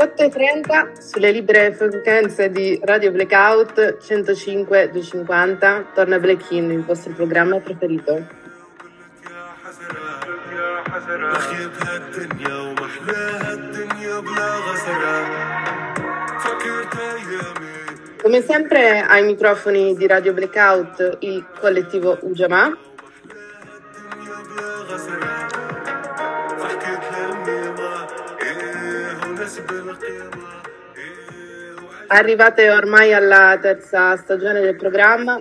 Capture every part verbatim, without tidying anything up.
otto e trenta sulle libere frequenze di Radio Blackout centocinque duecentocinquanta torna Black In, il vostro programma preferito. Come sempre ai microfoni di Radio Blackout il collettivo Ujamaa. Arrivate ormai alla terza stagione del programma.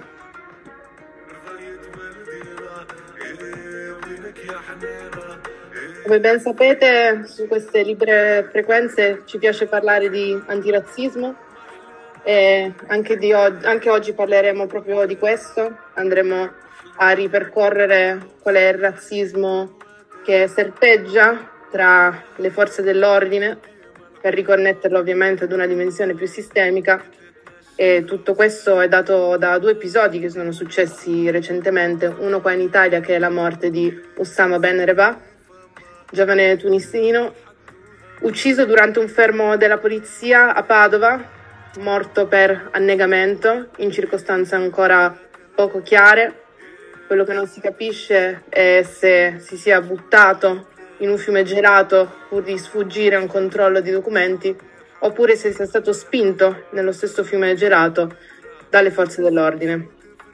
Come ben sapete, su queste libere frequenze ci piace parlare di antirazzismo e anche, di og- anche oggi parleremo proprio di questo. Andremo a ripercorrere qual è il razzismo che serpeggia tra le forze dell'ordine, per riconnetterlo ovviamente ad una dimensione più sistemica, e tutto questo è dato da due episodi che sono successi recentemente, uno qua in Italia che è la morte di Oussama Ben Reba, giovane tunisino, ucciso durante un fermo della polizia a Padova, morto per annegamento in circostanze ancora poco chiare. Quello che non si capisce è se si sia buttato in un fiume gelato pur di sfuggire a un controllo di documenti, oppure se sia stato spinto nello stesso fiume gelato dalle forze dell'ordine.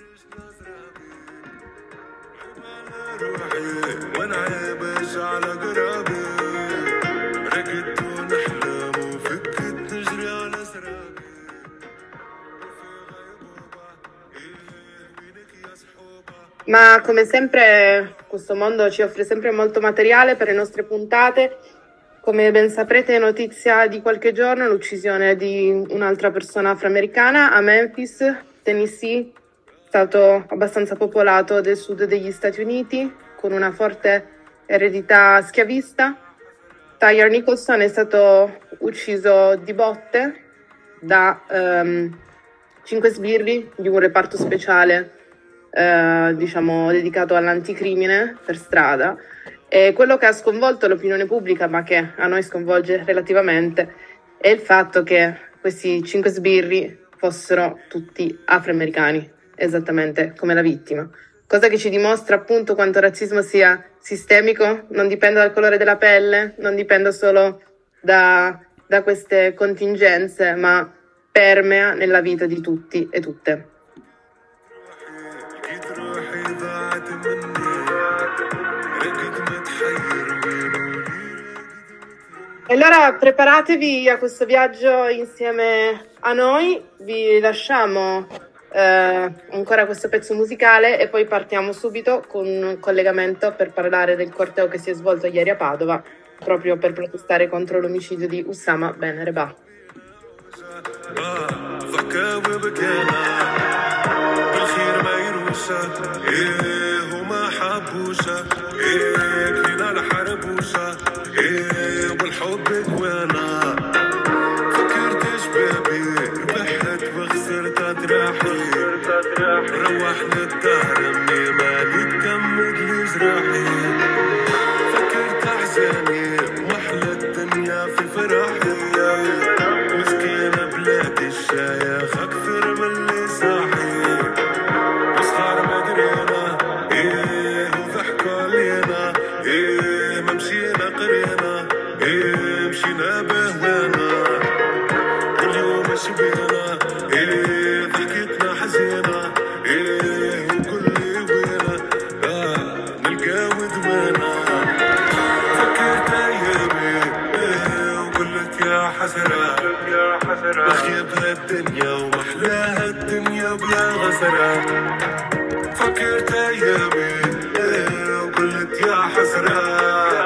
Ma come sempre questo mondo ci offre sempre molto materiale per le nostre puntate. Come ben saprete è notizia di qualche giorno l'uccisione di un'altra persona afroamericana a Memphis, Tennessee, stato abbastanza popolato del sud degli Stati Uniti, con una forte eredità schiavista. Tyre Nicholson è stato ucciso di botte da um, cinque sbirri di un reparto speciale Eh, diciamo dedicato all'anticrimine per strada, e quello che ha sconvolto l'opinione pubblica, ma che a noi sconvolge relativamente, è il fatto che questi cinque sbirri fossero tutti afroamericani, esattamente come la vittima, cosa che ci dimostra appunto quanto il razzismo sia sistemico, non dipenda dal colore della pelle, non dipenda solo da, da queste contingenze, ma permea nella vita di tutti e tutte. E allora preparatevi a questo viaggio insieme a noi, vi lasciamo eh, ancora questo pezzo musicale e poi partiamo subito con un collegamento per parlare del corteo che si è svolto ieri a Padova, proprio per protestare contro l'omicidio di Oussama Ben Reba. والحب وانا فكرت شبابي ربحت وخسرت اجراحي روحنا الدهر مني مالي تكمل لي جراحي فكرت احزاني محلى الدنيا في فرحي مسكينة بلادي الشايخ اكثر من اللي صاحي وصغار ما درينا ايه وضحكوا علينا ايه ما مشينا قرينا إيه مشينا بهوانا كل يوم شبينا إيه ضحكتنا حزينة إيه وكل وينا آه نلقى ودوانا فكرت أيامي إيه وقلت يا حسرة بخيبها الدنيا ومحلاها الدنيا بلا غسرة فكرت أيامي إيه وقلت يا حسرة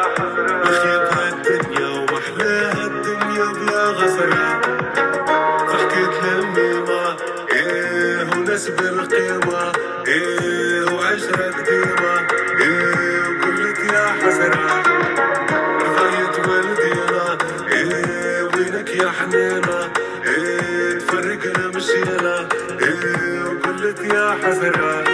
بالقيمة إيه وعشرة قديمة إيه وقلت يا حسرة رضيت والدينا إيه وينك يا حنينة إيه تفرقنا مشينا إيه وقلت يا حسرة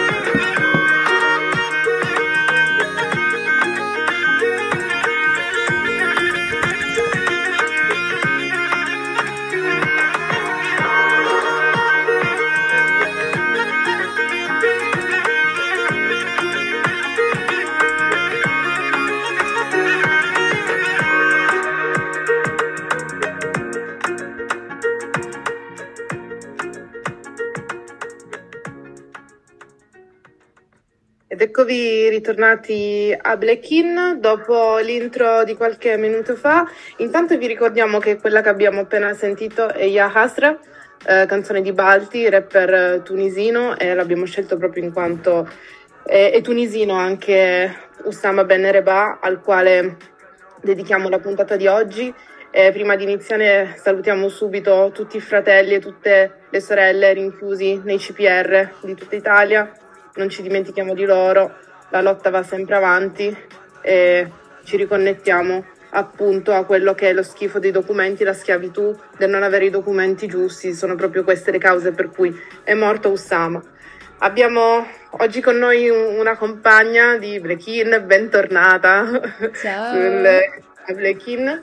Ed eccovi ritornati a Black In dopo l'intro di qualche minuto fa. Intanto vi ricordiamo che quella che abbiamo appena sentito è Ya Hasra, eh, canzone di Balti, rapper eh, tunisino, e l'abbiamo scelto proprio in quanto è, è tunisino anche Oussama Ben Reba, al quale dedichiamo la puntata di oggi. Eh, prima di iniziare salutiamo subito tutti i fratelli e tutte le sorelle rinchiusi nei C P R di tutta Italia. Non ci dimentichiamo di loro, la lotta va sempre avanti e ci riconnettiamo appunto a quello che è lo schifo dei documenti, la schiavitù del non avere i documenti giusti. Sono proprio queste le cause per cui è morto Oussama. Abbiamo oggi con noi un- una compagna di Black In, bentornata Ciao. sul, a Black In.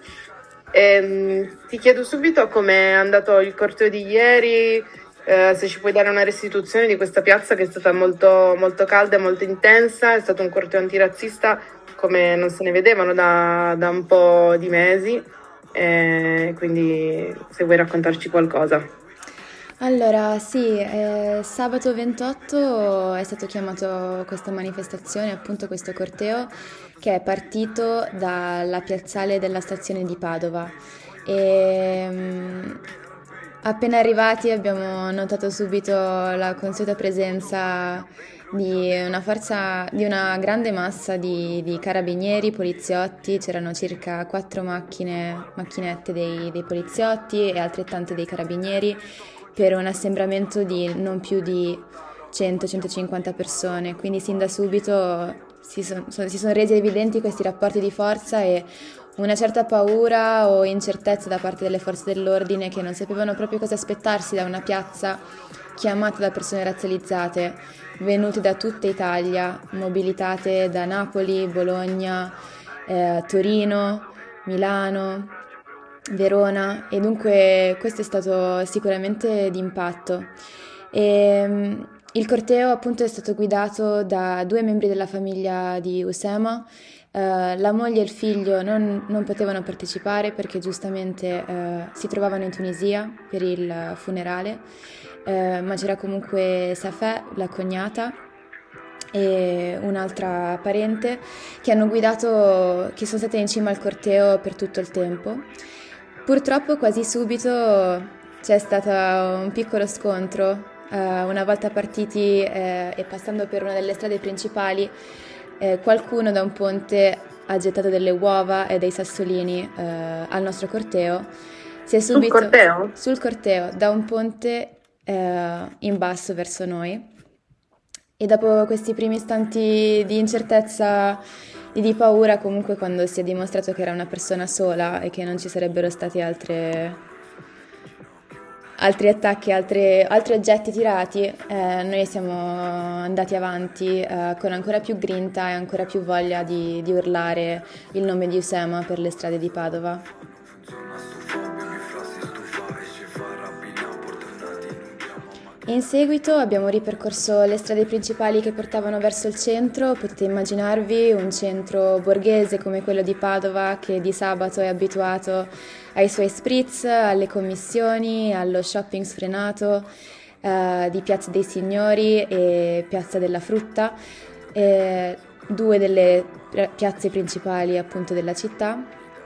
Ehm, ti chiedo subito com'è andato il corteo di ieri, eh, se ci puoi dare una restituzione di questa piazza che è stata molto, molto calda e molto intensa. È stato un corteo antirazzista come non se ne vedevano da, da un po' di mesi, eh, quindi se vuoi raccontarci qualcosa. Allora, sì, eh, sabato ventotto è stato chiamato questa manifestazione, appunto questo corteo, che è partito dalla piazzale della stazione di Padova. E, mm, appena arrivati abbiamo notato subito la consueta presenza di una forza, di una grande massa di, di carabinieri, poliziotti. C'erano circa quattro macchine, macchinette dei, dei poliziotti e altrettante dei carabinieri, per un assembramento di non più di cento centocinquanta persone. Quindi sin da subito si, son- so- si sono resi evidenti questi rapporti di forza e una certa paura o incertezza da parte delle forze dell'ordine, che non sapevano proprio cosa aspettarsi da una piazza chiamata da persone razzializzate, venute da tutta Italia, mobilitate da Napoli, Bologna, eh, Torino, Milano, Verona, e dunque questo è stato sicuramente d'impatto. E, mm, il corteo appunto è stato guidato da due membri della famiglia di Oussama. Eh, la moglie e il figlio non, non potevano partecipare perché giustamente eh, si trovavano in Tunisia per il funerale, eh, ma c'era comunque Safè, la cognata, e un'altra parente, che hanno guidato, che sono state in cima al corteo per tutto il tempo. Purtroppo quasi subito c'è stato un piccolo scontro. Eh, una volta partiti eh, e passando per una delle strade principali, eh, qualcuno da un ponte ha gettato delle uova e dei sassolini eh, al nostro corteo. Si è Sul subito corteo? sul corteo, da un ponte eh, in basso verso noi. E dopo questi primi istanti di incertezza e di paura, comunque, quando si è dimostrato che era una persona sola e che non ci sarebbero stati altre, altri attacchi, altre- altri oggetti tirati, eh, noi siamo andati avanti eh, con ancora più grinta e ancora più voglia di, di urlare il nome di Oussama per le strade di Padova. In seguito abbiamo ripercorso le strade principali che portavano verso il centro. Potete immaginarvi un centro borghese come quello di Padova, che di sabato è abituato ai suoi spritz, alle commissioni, allo shopping sfrenato, eh, di Piazza dei Signori e Piazza della Frutta, eh, due delle pi- piazze principali appunto della città.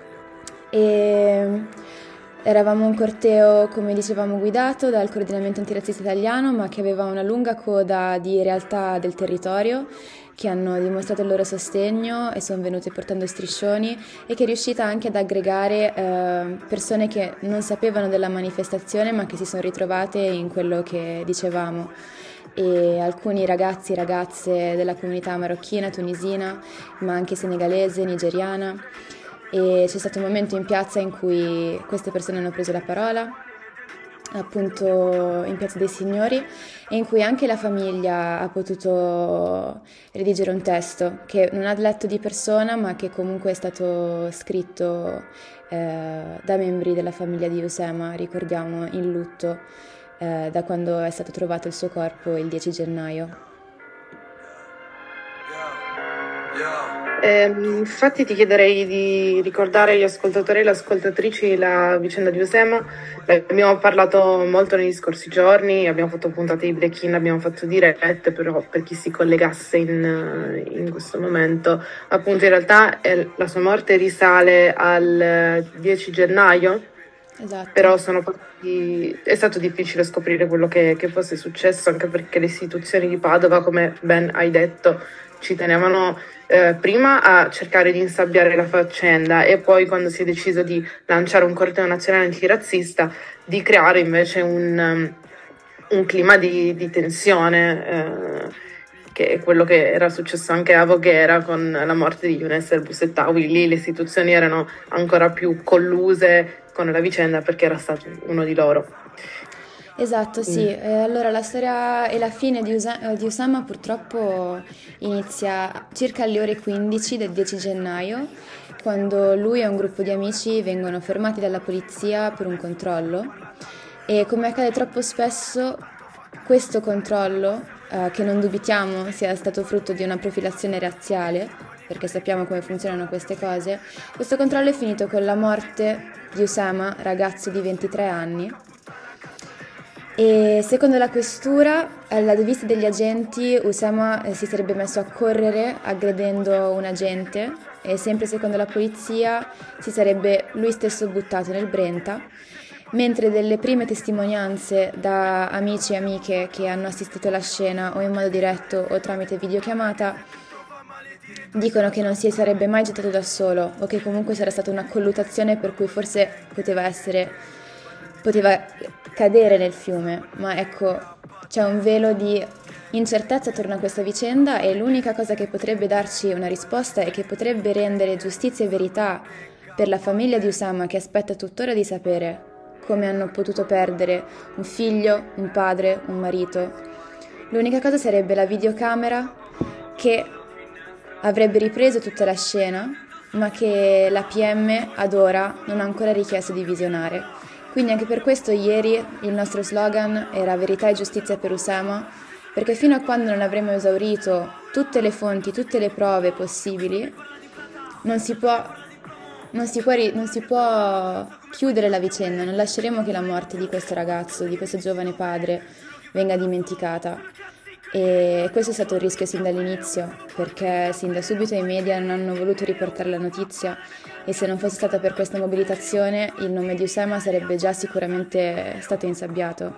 E eravamo un corteo, come dicevamo, guidato dal coordinamento antirazzista italiano, ma che aveva una lunga coda di realtà del territorio che hanno dimostrato il loro sostegno e sono venute portando striscioni, e che è riuscita anche ad aggregare eh, persone che non sapevano della manifestazione ma che si sono ritrovate in quello che dicevamo. E alcuni ragazzi e ragazze della comunità marocchina, tunisina, ma anche senegalese, nigeriana. E c'è stato un momento in piazza in cui queste persone hanno preso la parola, appunto in Piazza dei Signori, e in cui anche la famiglia ha potuto redigere un testo che non ha letto di persona, ma che comunque è stato scritto eh, da membri della famiglia di Oussama, ricordiamo, in lutto eh, da quando è stato trovato il suo corpo il dieci gennaio. Yeah, yeah. Ehm, infatti ti chiederei di ricordare agli ascoltatori e alle ascoltatrici la vicenda di Usama. Ne abbiamo parlato molto negli scorsi giorni, abbiamo fatto puntate di break-in, abbiamo fatto dirette, però per chi si collegasse in, in questo momento, appunto in realtà eh, la sua morte risale al dieci gennaio, Esatto. però sono partiti- è stato difficile scoprire quello che, che fosse successo, anche perché le istituzioni di Padova, come ben hai detto, ci tenevano eh, prima a cercare di insabbiare la faccenda e poi, quando si è deciso di lanciare un corteo nazionale antirazzista, di creare invece un, um, un clima di, di tensione, eh, che è quello che era successo anche a Voghera con la morte di Younes El Boussettawi. Lì le istituzioni erano ancora più colluse con la vicenda perché era stato uno di loro. Esatto, sì. Eh, allora la storia e la fine di, Usa- di Usama purtroppo inizia circa alle ore quindici del dieci gennaio, quando lui e un gruppo di amici vengono fermati dalla polizia per un controllo e, come accade troppo spesso, questo controllo, eh, che non dubitiamo sia stato frutto di una profilazione razziale, perché sappiamo come funzionano queste cose, questo controllo è finito con la morte di Usama, ragazzo di ventitré anni. E secondo la questura, alla vista degli agenti, Usama eh, si sarebbe messo a correre aggredendo un agente e, sempre secondo la polizia, si sarebbe lui stesso buttato nel Brenta, mentre delle prime testimonianze da amici e amiche che hanno assistito alla scena o in modo diretto o tramite videochiamata dicono che non si sarebbe mai gettato da solo o che comunque sarà stata una colluttazione per cui forse poteva essere poteva cadere nel fiume, ma ecco, c'è un velo di incertezza attorno a questa vicenda e l'unica cosa che potrebbe darci una risposta e che potrebbe rendere giustizia e verità per la famiglia di Usama, che aspetta tuttora di sapere come hanno potuto perdere un figlio, un padre, un marito, l'unica cosa sarebbe la videocamera che avrebbe ripreso tutta la scena, ma che la P M ad ora non ha ancora richiesto di visionare. Quindi anche per questo ieri il nostro slogan era verità e giustizia per Usama, perché fino a quando non avremo esaurito tutte le fonti, tutte le prove possibili, non si può, non si può, non si può chiudere la vicenda, non lasceremo che la morte di questo ragazzo, di questo giovane padre, venga dimenticata. E questo è stato il rischio sin dall'inizio, perché sin da subito i media non hanno voluto riportare la notizia e se non fosse stata per questa mobilitazione il nome di Usama sarebbe già sicuramente stato insabbiato.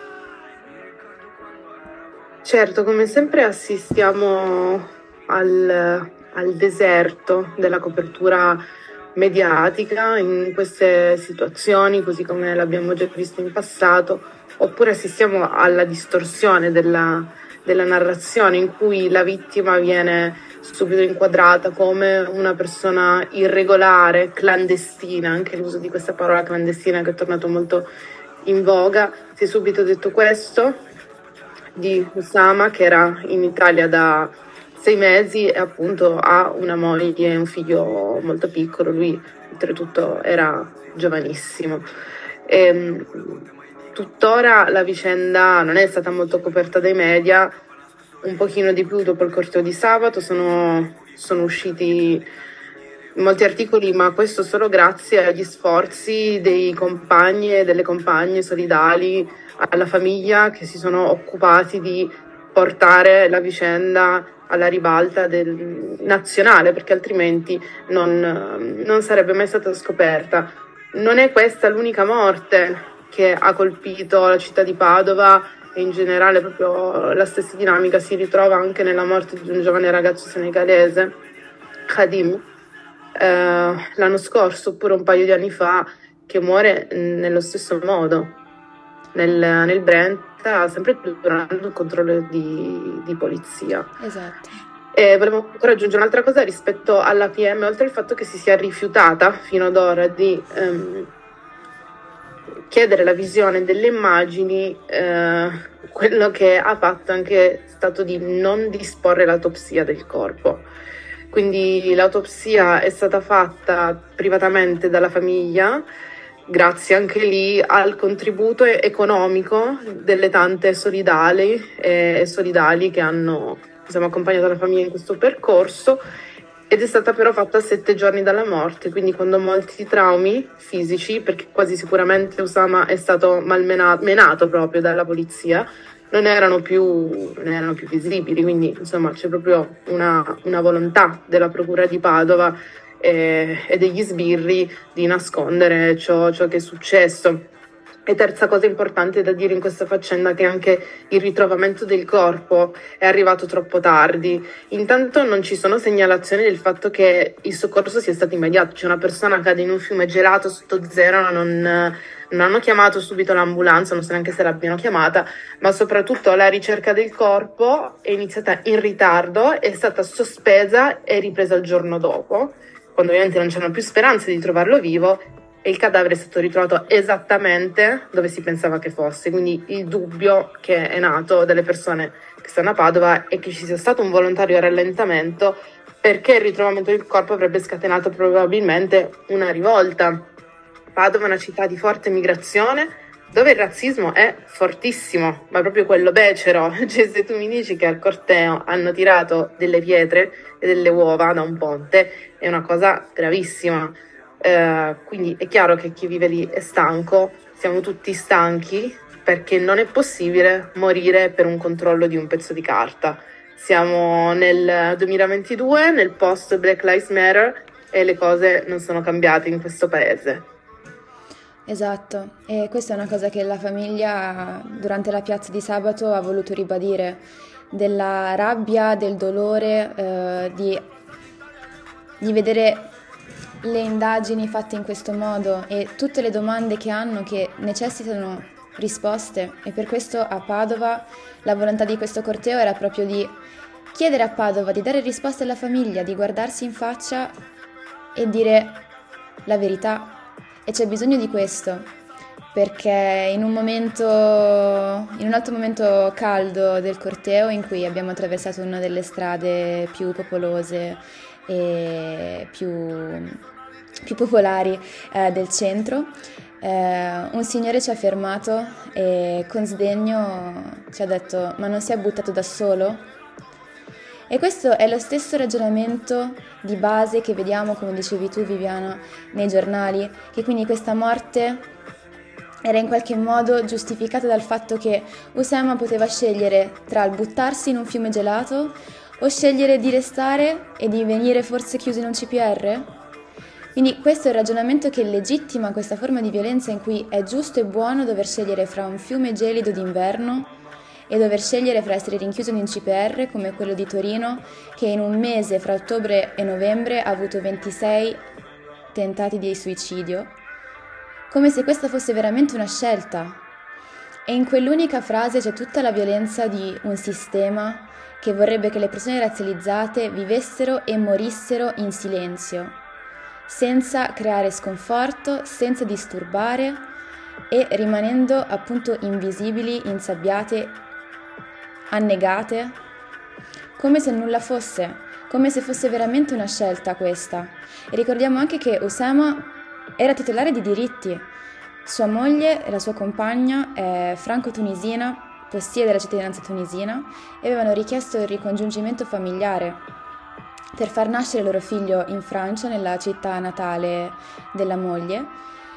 Certo, come sempre assistiamo al, al deserto della copertura mediatica in queste situazioni, così come l'abbiamo già visto in passato, oppure assistiamo alla distorsione della della narrazione, in cui la vittima viene subito inquadrata come una persona irregolare, clandestina. Anche l'uso di questa parola clandestina, che è tornato molto in voga. Si è subito detto questo di Usama, che era in Italia da sei mesi e appunto ha una moglie e un figlio molto piccolo. Lui oltretutto era giovanissimo. E, tuttora la vicenda non è stata molto coperta dai media, un pochino di più dopo il corteo di sabato sono, sono usciti molti articoli, ma questo solo grazie agli sforzi dei compagni e delle compagne solidali, alla famiglia, che si sono occupati di portare la vicenda alla ribalta del nazionale, perché altrimenti non, non sarebbe mai stata scoperta. Non è questa l'unica morte che ha colpito la città di Padova e in generale proprio la stessa dinamica si ritrova anche nella morte di un giovane ragazzo senegalese, Khadim, eh, l'anno scorso, oppure un paio di anni fa, che muore nello stesso modo, nel, nel Brenta, sempre durante il controllo di, di polizia. Esatto. E volevo ancora aggiungere un'altra cosa rispetto alla P M, oltre al fatto che si sia rifiutata fino ad ora di ehm, chiedere la visione delle immagini, eh, quello che ha fatto anche è stato di non disporre l'autopsia del corpo. Quindi l'autopsia è stata fatta privatamente dalla famiglia, grazie anche lì al contributo economico delle tante solidali e solidali che hanno, insomma, accompagnato la famiglia in questo percorso. ed è stata però fatta a sette giorni dalla morte, quindi quando molti traumi fisici, perché quasi sicuramente Osama è stato malmenato menato proprio dalla polizia, non erano più, non erano più visibili, quindi insomma c'è proprio una, una volontà della Procura di Padova e, e degli sbirri di nascondere ciò, ciò che è successo. E terza cosa importante da dire in questa faccenda è che anche il ritrovamento del corpo è arrivato troppo tardi. Intanto non ci sono segnalazioni del fatto che il soccorso sia stato immediato, cioè una persona cade in un fiume gelato sotto zero, non, non hanno chiamato subito l'ambulanza, non so neanche se l'abbiano chiamata, ma soprattutto la ricerca del corpo è iniziata in ritardo, è stata sospesa e ripresa il giorno dopo, quando ovviamente non c'erano più speranze di trovarlo vivo, e il cadavere è stato ritrovato esattamente dove si pensava che fosse. Quindi il dubbio che è nato dalle persone che stanno a Padova è che ci sia stato un volontario rallentamento, perché il ritrovamento del corpo avrebbe scatenato probabilmente una rivolta. Padova è una città di forte migrazione, dove il razzismo è fortissimo, ma proprio quello becero. Cioè, se tu mi dici che al corteo hanno tirato delle pietre e delle uova da un ponte, è una cosa gravissima. Uh, quindi è chiaro che chi vive lì è stanco, siamo tutti stanchi, perché non è possibile morire per un controllo di un pezzo di carta. Siamo nel duemilaventidue, nel post Black Lives Matter, e le cose non sono cambiate in questo paese. Esatto, e questa è una cosa che la famiglia durante la piazza di sabato ha voluto ribadire, della rabbia, del dolore, eh, di, di vedere le indagini fatte in questo modo e tutte le domande che hanno, che necessitano risposte. E per questo a Padova la volontà di questo corteo era proprio di chiedere a Padova di dare risposte alla famiglia, di guardarsi in faccia e dire la verità. E c'è bisogno di questo, perché in un momento, in un altro momento caldo del corteo, in cui abbiamo attraversato una delle strade più popolose e più più popolari eh, del centro, eh, un signore ci ha fermato e con sdegno ci ha detto: ma non si è buttato da solo? E questo è lo stesso ragionamento di base che vediamo, come dicevi tu Viviana, nei giornali, che quindi questa morte era in qualche modo giustificata dal fatto che Osama poteva scegliere tra il buttarsi in un fiume gelato o scegliere di restare e di venire forse chiuso in un C P R? Quindi questo è il ragionamento che legittima questa forma di violenza, in cui è giusto e buono dover scegliere fra un fiume gelido d'inverno e dover scegliere fra essere rinchiuso in un C P R come quello di Torino, che in un mese fra ottobre e novembre ha avuto ventisei tentati di suicidio, come se questa fosse veramente una scelta. E in quell'unica frase c'è tutta la violenza di un sistema che vorrebbe che le persone razzializzate vivessero e morissero in silenzio, senza creare sconforto, senza disturbare e rimanendo appunto invisibili, insabbiate, annegate, come se nulla fosse, come se fosse veramente una scelta questa. E ricordiamo anche che Osama era titolare di diritti. Sua moglie e la sua compagna è franco-tunisina, possiede la cittadinanza tunisina, e avevano richiesto il ricongiungimento familiare per far nascere il loro figlio in Francia, nella città natale della moglie,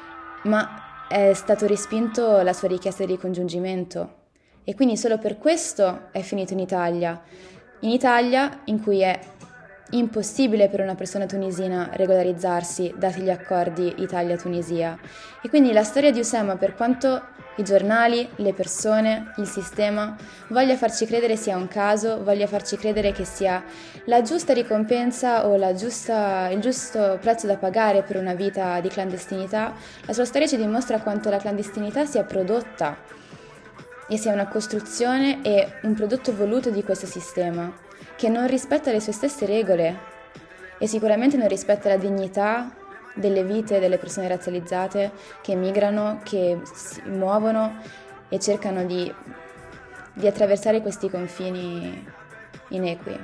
ma è stato respinto la sua richiesta di ricongiungimento e quindi solo per questo è finito in Italia. In Italia, in cui è impossibile per una persona tunisina regolarizzarsi dati gli accordi Italia-Tunisia. E quindi la storia di Osama, per quanto i giornali, le persone, il sistema voglia farci credere sia un caso, voglia farci credere che sia la giusta ricompensa o la giusta, il giusto prezzo da pagare per una vita di clandestinità, la sua storia ci dimostra quanto la clandestinità sia prodotta e sia una costruzione e un prodotto voluto di questo sistema, che non rispetta le sue stesse regole e sicuramente non rispetta la dignità delle vite delle persone razzializzate che migrano, che si muovono e cercano di, di attraversare questi confini inequi.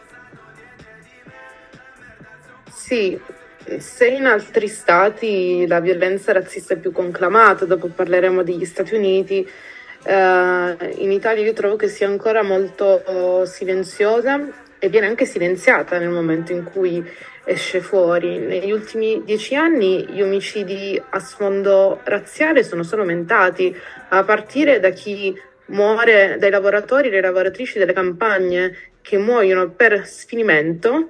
Sì, se in altri stati la violenza razzista è più conclamata, dopo parleremo degli Stati Uniti, eh, in Italia io trovo che sia ancora molto silenziosa e viene anche silenziata nel momento in cui esce fuori. Negli ultimi dieci anni gli omicidi a sfondo razziale sono solo aumentati, a partire da chi muore, dai lavoratori e le lavoratrici delle campagne che muoiono per sfinimento,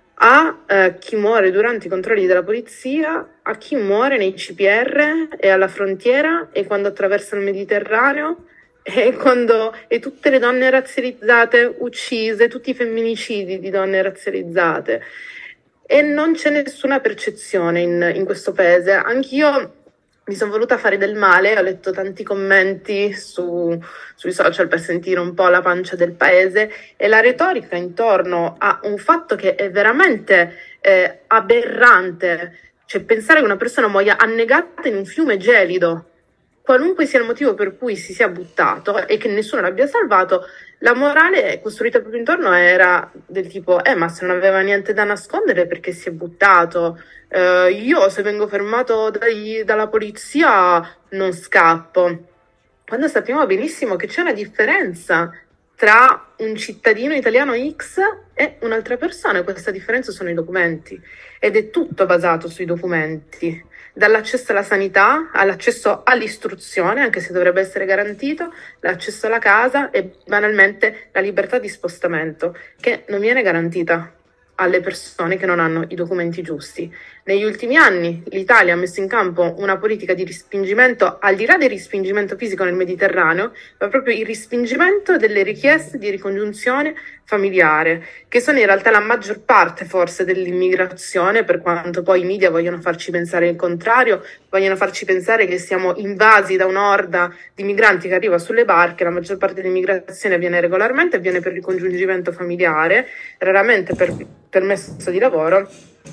a eh, chi muore durante i controlli della polizia, a chi muore nei C P R e alla frontiera e quando attraversa il Mediterraneo e, quando, e tutte le donne razzializzate uccise, tutti i femminicidi di donne razzializzate. E non c'è nessuna percezione in, in questo paese. Anch'io mi sono voluta fare del male, ho letto tanti commenti su, sui social per sentire un po' la pancia del paese, e la retorica intorno a un fatto che è veramente eh, aberrante, cioè pensare che una persona muoia annegata in un fiume gelido, qualunque sia il motivo per cui si sia buttato e che nessuno l'abbia salvato, la morale costruita proprio intorno era del tipo, eh ma se non aveva niente da nascondere perché si è buttato, eh, io se vengo fermato dai, dalla polizia non scappo. Quando sappiamo benissimo che c'è una differenza tra un cittadino italiano X e un'altra persona, e questa differenza sono i documenti, ed è tutto basato sui documenti. Dall'accesso alla sanità, all'accesso all'istruzione, anche se dovrebbe essere garantito, l'accesso alla casa e banalmente la libertà di spostamento, che non viene garantita alle persone che non hanno i documenti giusti. Negli ultimi anni l'Italia ha messo in campo una politica di respingimento, al di là del respingimento fisico nel Mediterraneo, ma proprio il respingimento delle richieste di ricongiunzione familiare, che sono in realtà la maggior parte forse dell'immigrazione, per quanto poi i media vogliono farci pensare il contrario, vogliono farci pensare che siamo invasi da un'orda di migranti che arriva sulle barche. La maggior parte dell'immigrazione avviene regolarmente, avviene per ricongiungimento familiare, raramente per permesso di lavoro,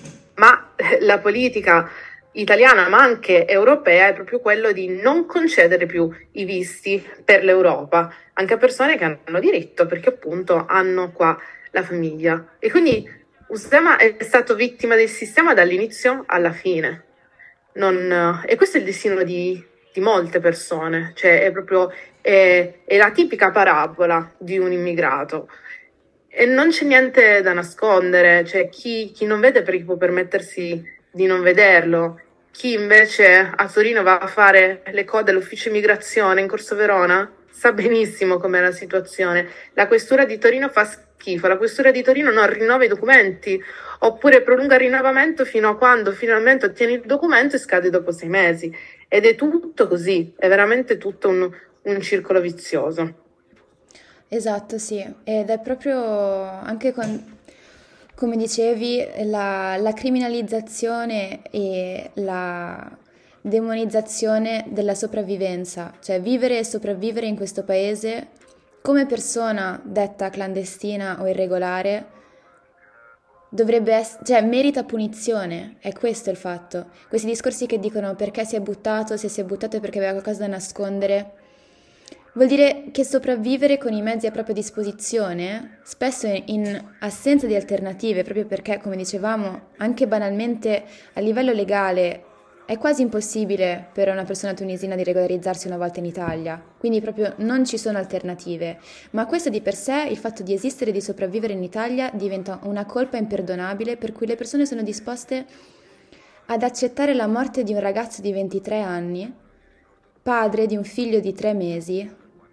ma la politica italiana ma anche europea è proprio quello di non concedere più i visti per l'Europa anche a persone che hanno diritto, perché appunto hanno qua la famiglia. E quindi Usama è stato vittima del sistema dall'inizio alla fine. Non, e questo è il destino di, di molte persone, cioè è proprio è, è la tipica parabola di un immigrato. E non c'è niente da nascondere, cioè chi, chi non vede perché può permettersi di non vederlo, chi invece a Torino va a fare le code all'ufficio immigrazione in Corso Verona sa benissimo com'è la situazione. La questura di Torino fa schifo, la questura di Torino non rinnova i documenti, oppure prolunga il rinnovamento fino a quando finalmente ottieni il documento e scade dopo sei mesi. Ed è tutto così, è veramente tutto un, un circolo vizioso. Esatto, sì, ed è proprio anche con, come dicevi, la, la criminalizzazione e la demonizzazione della sopravvivenza, cioè vivere e sopravvivere in questo paese come persona detta clandestina o irregolare dovrebbe essere, cioè merita punizione, è questo il fatto. Questi discorsi che dicono perché si è buttato, se si è buttato è perché aveva qualcosa da nascondere. Vuol dire che sopravvivere con i mezzi a propria disposizione, spesso in assenza di alternative, proprio perché, come dicevamo, anche banalmente a livello legale è quasi impossibile per una persona tunisina di regolarizzarsi una volta in Italia, quindi proprio non ci sono alternative. Ma questo di per sé, il fatto di esistere e di sopravvivere in Italia, diventa una colpa imperdonabile per cui le persone sono disposte ad accettare la morte di un ragazzo di ventitré anni, padre di un figlio di tre mesi,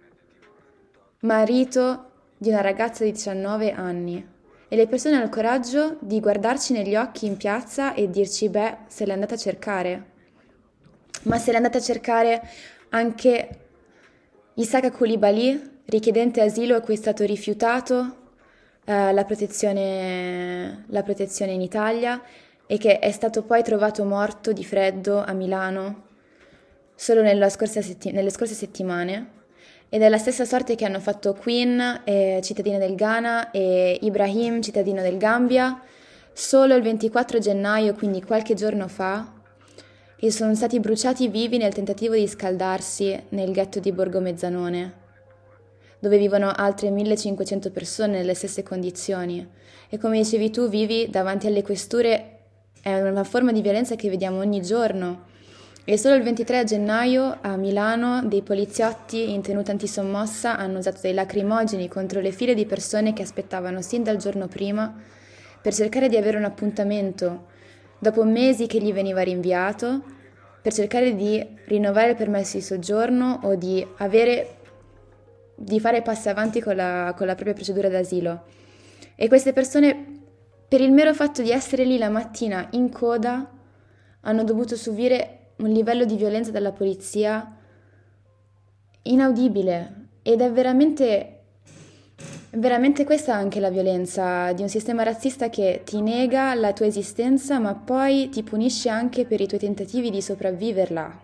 marito di una ragazza di diciannove anni, e le persone hanno il coraggio di guardarci negli occhi in piazza e dirci beh, se l'è andata a cercare. Ma se l'è andata a cercare anche Isaka Coulibaly, richiedente asilo a cui è stato rifiutato eh, la protezione, la protezione in Italia, e che è stato poi trovato morto di freddo a Milano solo nella scorsa setti- nelle scorse settimane, ed è la stessa sorte che hanno fatto Queen, eh, cittadina del Ghana, e Ibrahim, cittadino del Gambia, solo il ventiquattro gennaio, quindi qualche giorno fa, che sono stati bruciati vivi nel tentativo di scaldarsi nel ghetto di Borgo Mezzanone, dove vivono altre millecinquecento persone nelle stesse condizioni. E come dicevi tu, vivi davanti alle questure, è una forma di violenza che vediamo ogni giorno. E solo il ventitré gennaio a Milano dei poliziotti in tenuta antisommossa hanno usato dei lacrimogeni contro le file di persone che aspettavano sin dal giorno prima per cercare di avere un appuntamento dopo mesi che gli veniva rinviato, per cercare di rinnovare il permesso di soggiorno o di avere, di fare passi avanti con la, con la propria procedura d'asilo. E queste persone, per il mero fatto di essere lì la mattina in coda, hanno dovuto subire un livello di violenza dalla polizia inaudibile. Ed è veramente, veramente questa anche la violenza di un sistema razzista che ti nega la tua esistenza, ma poi ti punisce anche per i tuoi tentativi di sopravviverla.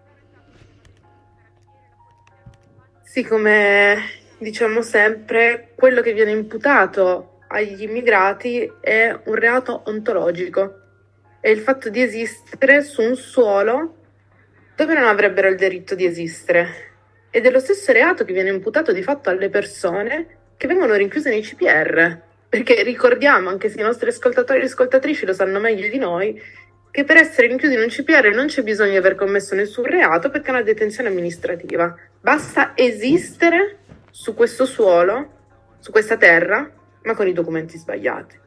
Sì, come diciamo sempre, quello che viene imputato agli immigrati è un reato ontologico. È il fatto di esistere su un suolo dove non avrebbero il diritto di esistere. Ed è lo stesso reato che viene imputato di fatto alle persone che vengono rinchiuse nei C P R. Perché ricordiamo, anche se i nostri ascoltatori e ascoltatrici lo sanno meglio di noi, che per essere rinchiusi in un C P R non c'è bisogno di aver commesso nessun reato perché è una detenzione amministrativa. Basta esistere su questo suolo, su questa terra, ma con i documenti sbagliati.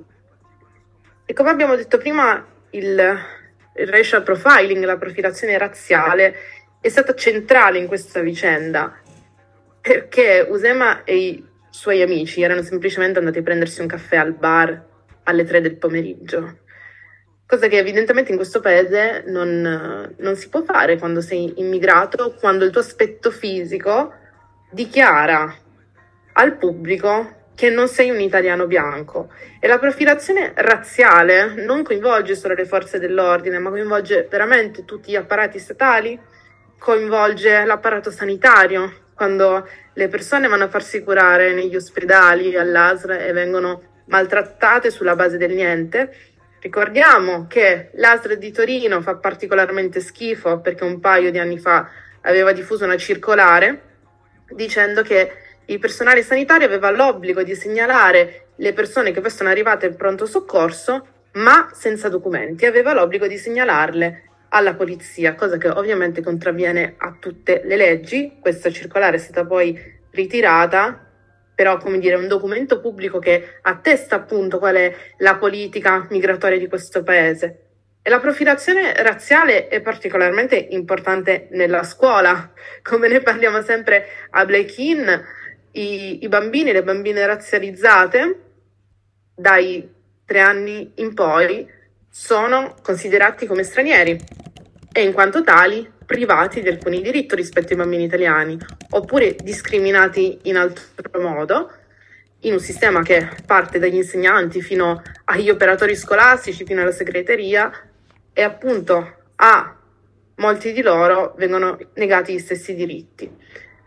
E come abbiamo detto prima, il, il racial profiling, la profilazione razziale, è stata centrale in questa vicenda, perché Usema e i suoi amici erano semplicemente andati a prendersi un caffè al bar alle tre del pomeriggio, cosa che evidentemente in questo paese non, non si può fare quando sei immigrato, quando il tuo aspetto fisico dichiara al pubblico che non sei un italiano bianco. E la profilazione razziale non coinvolge solo le forze dell'ordine, ma coinvolge veramente tutti gli apparati statali, coinvolge l'apparato sanitario, quando le persone vanno a farsi curare negli ospedali, all'A S L e vengono maltrattate sulla base del niente. Ricordiamo che l'A S L di Torino fa particolarmente schifo perché un paio di anni fa aveva diffuso una circolare dicendo che il personale sanitario aveva l'obbligo di segnalare le persone che poi sono arrivate in pronto soccorso, ma senza documenti. Aveva l'obbligo di segnalarle alla polizia, cosa che ovviamente contravviene a tutte le leggi. Questa circolare è stata poi ritirata, però, come dire, è un documento pubblico che attesta appunto qual è la politica migratoria di questo paese. E la profilazione razziale è particolarmente importante nella scuola. Come ne parliamo sempre a Black In, i, i bambini e le bambine razzializzate dai tre anni in poi sono considerati come stranieri e in quanto tali privati di alcuni diritti rispetto ai bambini italiani, oppure discriminati in altro modo, in un sistema che parte dagli insegnanti fino agli operatori scolastici, fino alla segreteria, e appunto a molti di loro vengono negati gli stessi diritti.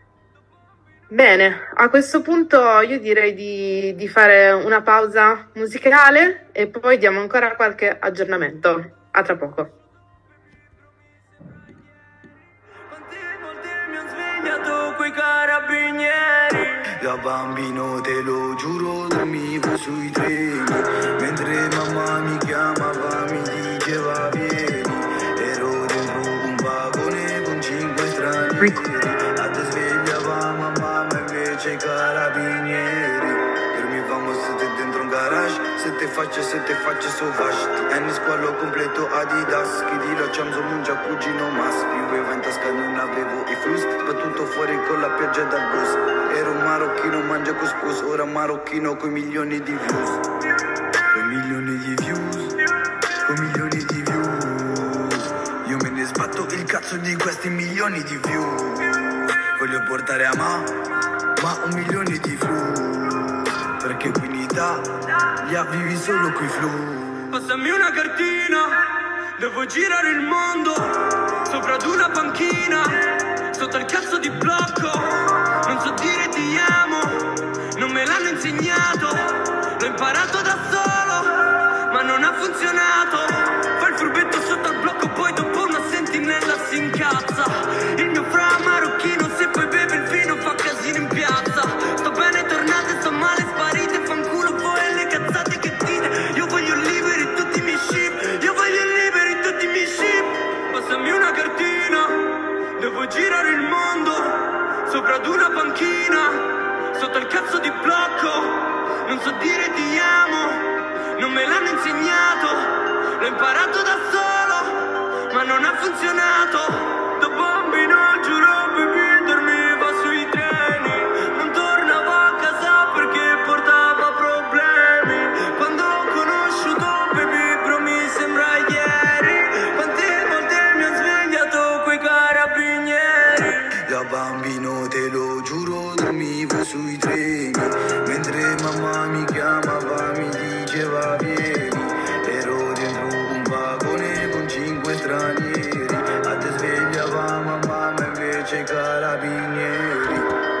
Bene, a questo punto io direi di, di fare una pausa musicale e poi diamo ancora qualche aggiornamento. A tra poco. Quei carabinieri, da bambino te lo giuro dormivo sui treni, mentre mamma mi chiamava mi diceva vieni, ero dentro un vagone con cinque stranieri, a te svegliava mamma ma invece i carabinieri, dormivamo sette dentro un garage, sette facce sette facce sovaci, anni squallo completo Adidas, che di facciamo solo un giaccugino maschi, io in tasca non avevo i flus, battuto fuori con la pioggia dal bus, ero un marocchino mangia couscous, ora marocchino coi milioni di views, coi milioni di views, coi milioni di views, io me ne sbatto il cazzo di questi milioni di views, voglio portare a ma, ma un milione di views, perché qui in Italia vivi solo coi flu. Passami una cartina, devo girare il mondo, sopra ad una panchina, sotto il cazzo di blocco, non so dire ti amo, non me l'hanno insegnato, l'ho imparato da solo, ma non ha funzionato, fai il furbetto sotto al blocco, poi dopo una sentinella si incazza, il mio fra marocchino se poi beve il vino fa casino in piazza, sto bene tornate, sto male sparite, fanculo voi e le cazzate che dite, io voglio liberi tutti i miei ship, io voglio liberi tutti i miei ship, passami una cartina. girare il mondo sopra ad una panchina, sotto il cazzo di blocco. Non so dire ti amo, non me l'hanno insegnato, l'ho imparato da solo, ma non ha funzionato. Da bambino giuro baby dormiva sui treni, non tornava a casa perché portava problemi. Quando ho conosciuto baby bro mi sembra ieri, quante volte mi han svegliato quei carabinieri. Da bambino te lo giuro dormivo sui treni, mentre mamma mi chiamava mi diceva vieni. Ero dentro un vagone con cinque stranieri, a te svegliava mamma ma invece carabinieri.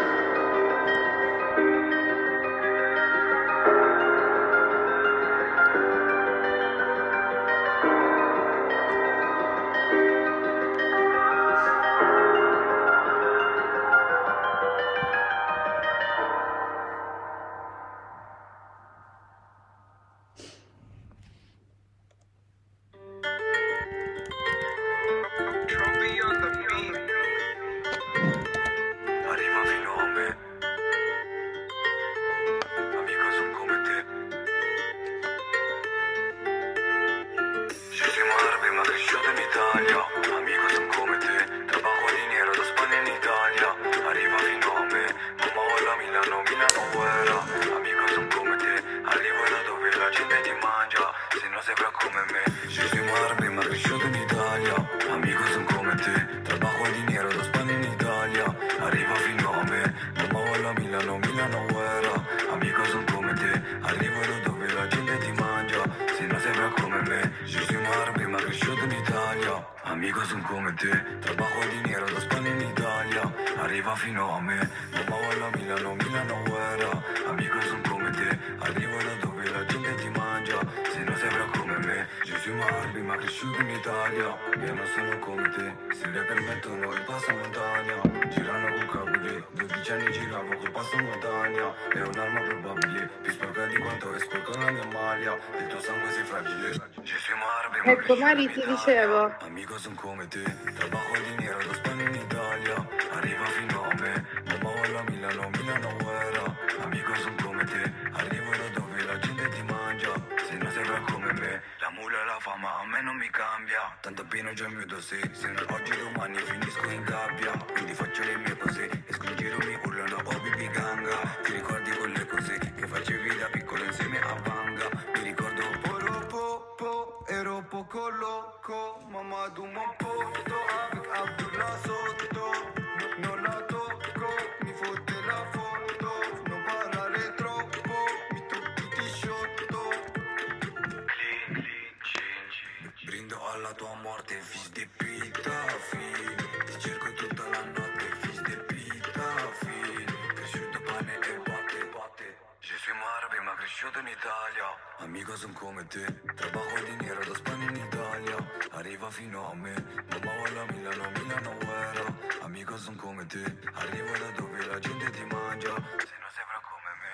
Arriva fino a me, amico son come te. Yo soy árabe, ma cresciuto in Italia. Amico son come te, trabajo dinero da Spagna in Italia. Arriva fino a me, mamma vola Milano, Milano guerra. Amico son come te, arrivo da dove la gente ti mangia, se no sembra come me. Yo soy árabe, ma cresciuto in Italia. Amico son come te, trabajo dinero da Spagna in Italia. Arriva fino a me, mamma vola Milano, Milano guerra. Amico son come te, arrivo da dove la gente ti mangia, se no sembra come me. Yo soy árabe, ma cresciuto in Italia. Amico son come te, trabajo dinero da Spagna in Italia. Arriva fino a me, mamma vola Milano, Milano guerra. Amico son come te, arrivo da dove la gente ti mangia, se no sembra come me. Yo soy árabe, ma cresciuto in Italia. Io non sono come te, se le permettono il passo montagna. Girano con cabule, dodici anni giravo col passo montagna. È un'arma probabile, più sporca di quanto è sporca la mia maglia. Il tuo sangue sei fragile. Yo soy árabe, ma Ecco Mari, ti dicevo, amico son come te, trabajo dinero da Spagna in Italia. Arriva fino a me, mamma vola Milano, Milano guerra. Amico son come te, arrivo da dove la gente ti mangia, se no sembra come me. La mula e la fama a me non mi cambia, tanto pieno già il mio dossier. Se non oggi domani finisco in gabbia, quindi faccio le mie cose, esco in giro mi urlano oh bibi ganga. Ti ricordi quelle cose che facevi da piccolo insieme a Vanga? Mi ricordo poro po po, ero poco loco, mamma d'un buon posto, avec Abdullah sotto. Non la tocco, mi fotte la foto, non parlare troppo, mi tocchi ti sciotto. Brindo alla tua morte, fis de pita, fi. Ti cerco tutta la notte, fis de pita, fi. Cresciuto pane e batte, batte. Yo soy árabe, ma cresciuto in Italia. Amico son come te, trabajo dinero da Spagna in Italia. Arriva fino a me, mamma vola Milano, Milano guerra. Amico son come te, arrivo da dove la gente ti mangia, se no sembra come me.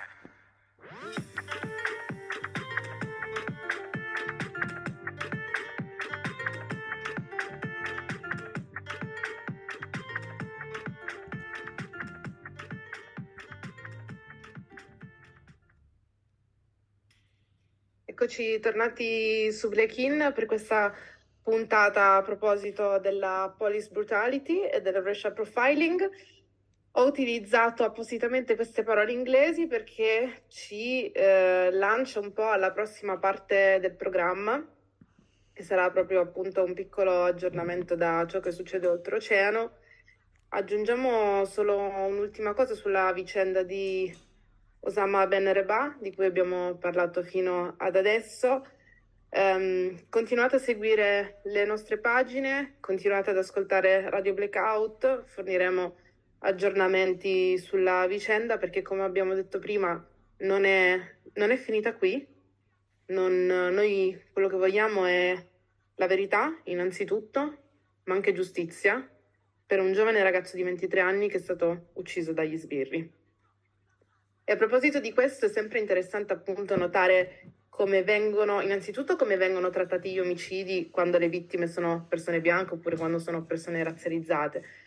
eccoci tornati su Black In per questa puntata a proposito della police brutality e del racial profiling. Ho utilizzato appositamente queste parole inglesi perché ci eh, lancia un po' alla prossima parte del programma, che sarà proprio appunto un piccolo aggiornamento da ciò che succede oltreoceano. Aggiungiamo solo un'ultima cosa sulla vicenda di Osama Ben Reba, di cui abbiamo parlato fino ad adesso. Um, continuate a seguire le nostre pagine, continuate ad ascoltare Radio Blackout, forniremo aggiornamenti sulla vicenda perché, come abbiamo detto prima, non è, non è finita qui. Non, noi quello che vogliamo è la verità innanzitutto, ma anche giustizia per un giovane ragazzo di ventitré anni che è stato ucciso dagli sbirri. E a proposito di questo è sempre interessante appunto notare come vengono, innanzitutto come vengono trattati gli omicidi quando le vittime sono persone bianche oppure quando sono persone razzializzate,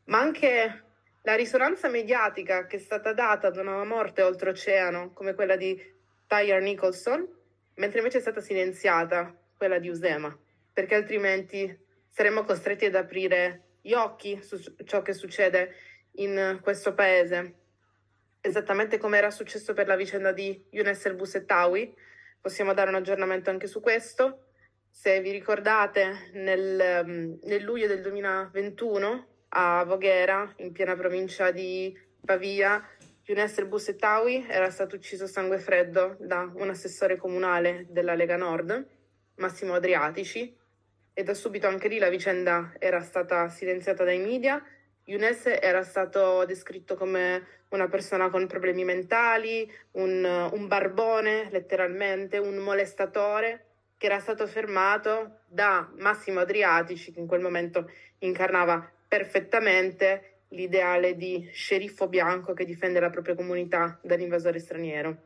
ma anche la risonanza mediatica che è stata data ad una morte oltreoceano come quella di Tyre Nicholson, mentre invece è stata silenziata quella di Usema, perché altrimenti saremmo costretti ad aprire gli occhi su ciò che succede in questo paese, esattamente come era successo per la vicenda di Younes El Boussettaoui. Possiamo dare un aggiornamento anche su questo. Se vi ricordate, nel, nel luglio del duemilaventuno a Voghera, in piena provincia di Pavia, Younes El Boussettaoui era stato ucciso a sangue freddo da un assessore comunale della Lega Nord, Massimo Adriatici, e da subito anche lì la vicenda era stata silenziata dai media. Younes era stato descritto come una persona con problemi mentali, un, un barbone, letteralmente, un molestatore, che era stato fermato da Massimo Adriatici, che in quel momento incarnava perfettamente l'ideale di sceriffo bianco che difende la propria comunità dall'invasore straniero.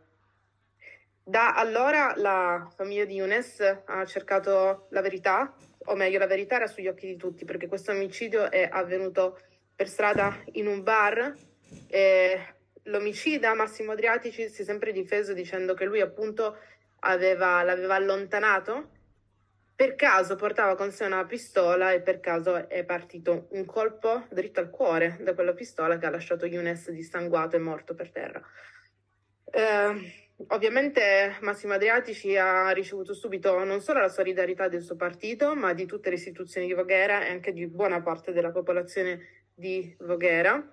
Da allora la famiglia di Younes ha cercato la verità, o meglio la verità era sugli occhi di tutti, perché questo omicidio è avvenuto per strada in un bar e l'omicida Massimo Adriatici si è sempre difeso dicendo che lui appunto aveva, l'aveva allontanato, per caso portava con sé una pistola e per caso è partito un colpo dritto al cuore da quella pistola che ha lasciato Younes dissanguato e morto per terra. Eh, ovviamente Massimo Adriatici ha ricevuto subito non solo la solidarietà del suo partito, ma di tutte le istituzioni di Voghera e anche di buona parte della popolazione di Voghera,